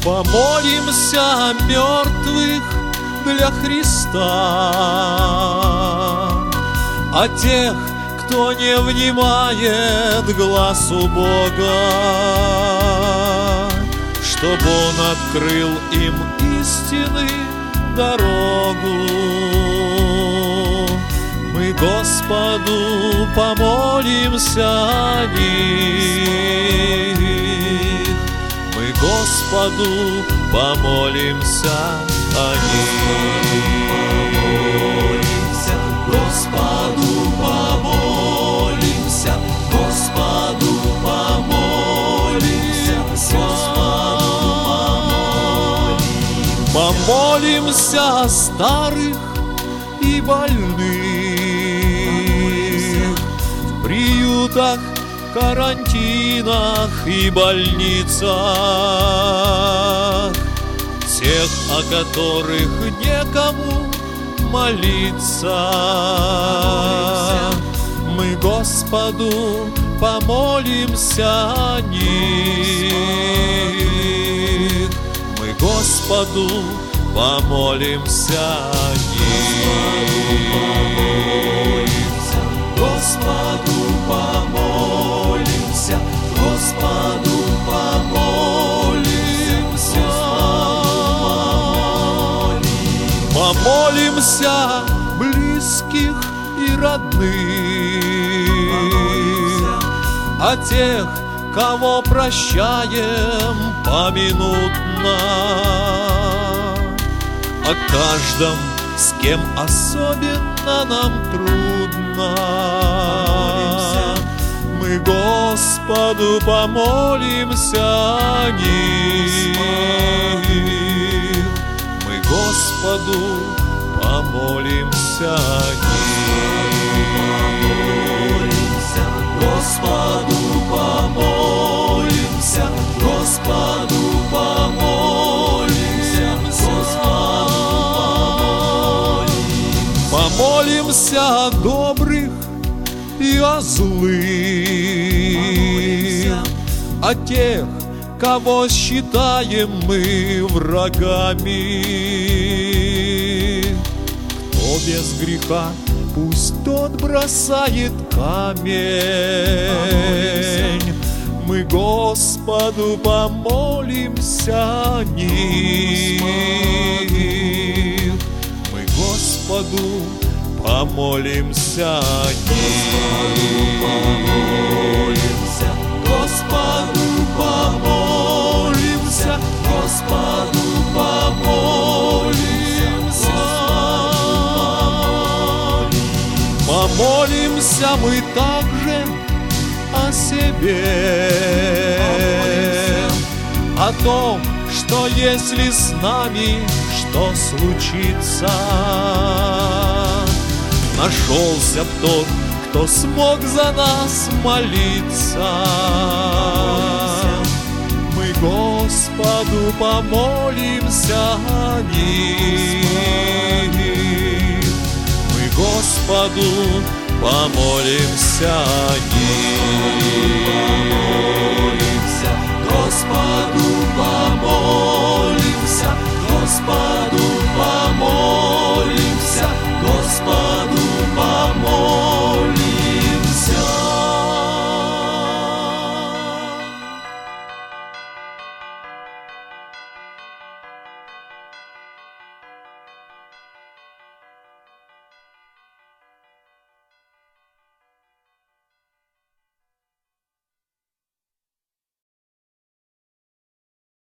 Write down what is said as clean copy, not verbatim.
Помолимся о мертвых для Христа, о тех, кто не внимает гласу Бога, чтоб Он открыл им истины дорогу. Мы Господу помолимся о них, мы Господу помолимся о них. Господу помолимся, Господу помолимся, помолимся о старых и больных, в приютах, карантинах и больницах, тех, о которых некому молиться. Мы Господу помолимся о них, мы Господу помолимся о них. Господу помолимся, Господу помолимся, помолимся близких и родных, о тех, кого прощаем поминутно, о каждом, с кем особенно нам трудно. Мы Господу помолимся о них, мы Господу помолимся о них. Господу помолимся, Господу помолимся, помолимся о добрых и о злых, о тех, кого считаем мы врагами. Кто без греха, пусть тот бросает камень. Мы Господу помолимся о них, мы Господу помолимся о них. Господу помолимся, Господу помолимся, помолимся мы также о себе, о том, что если с нами что случится, нашелся б тот, кто смог за нас молиться. Мы Господу помолимся о них, мы Господу помолимся о них. Господу помолимся.